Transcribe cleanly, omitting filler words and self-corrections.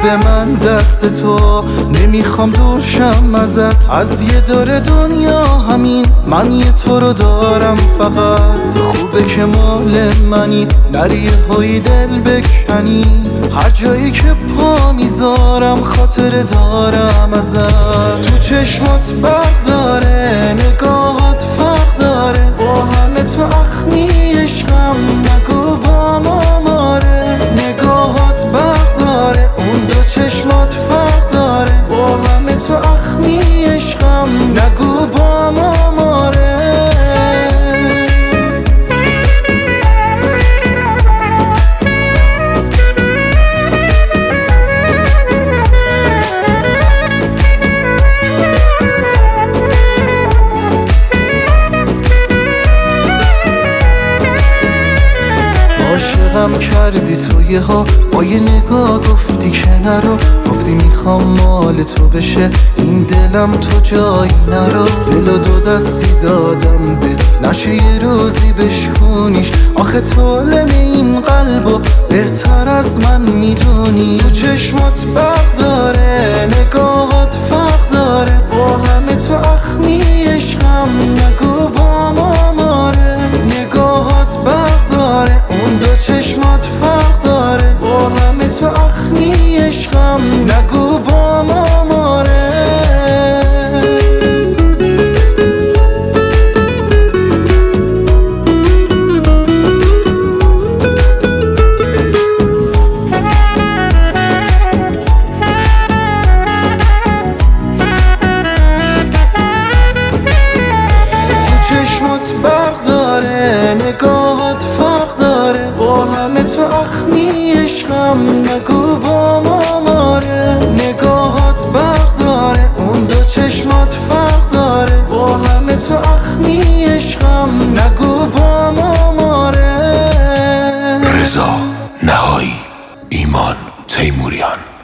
به من دست تو، نمیخوام دورشم ازت. از یه دور دنیا همین من یه تو رو دارم فقط. خوبه که مال منی، نری های دل بکنی. هر جایی که پا میذارم خاطر دارم ازت. تو چشمات برق داره، نگاهات فرق داره. با همه تو اخمی عشقم، نگو با ما ماره. نگاهات برق داره، اون دو چشمات فرق داره. با همه تو اخمی عشقم، نگو با ما ماره. عاشقم کردی توی ها، با یه نگاه گفتی که نرو. گفتی میخوام مال تو بشه این دلم، تو جایی نرو. دلو دو دستی دادم بهت، نشه یه روزی بشکونیش. آخه تو لم این قلبو بهتر از من میدونی. تو چشمات برق داره، نگاهات فرق داره. با همه تو اخمی عشقم، نگو با ما ماره. نگاهات برق داره، اون دو چشمات فرق داره. با همه تو اخمی عشقم، نگو با ما ماره. تو چشمات برق داره، نگاهات فرق داره. با همه تو اخمی عشقم، نگو با ما ماره. نگاهات برق داره، اون دو چشمات فرق داره. با همه تو اخمی عشقم، نگو با ما ماره. رضا نهایی، ایمان تیموریان.